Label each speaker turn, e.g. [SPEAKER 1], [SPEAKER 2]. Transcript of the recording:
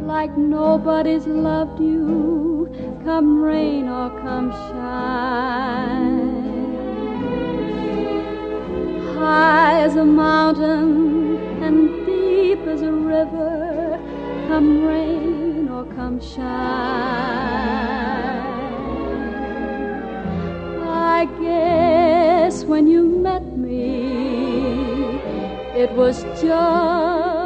[SPEAKER 1] like nobody's loved you, come rain or come shine. High as a mountain and deep as a river, come rain or come shine. I guess when you met me, it was just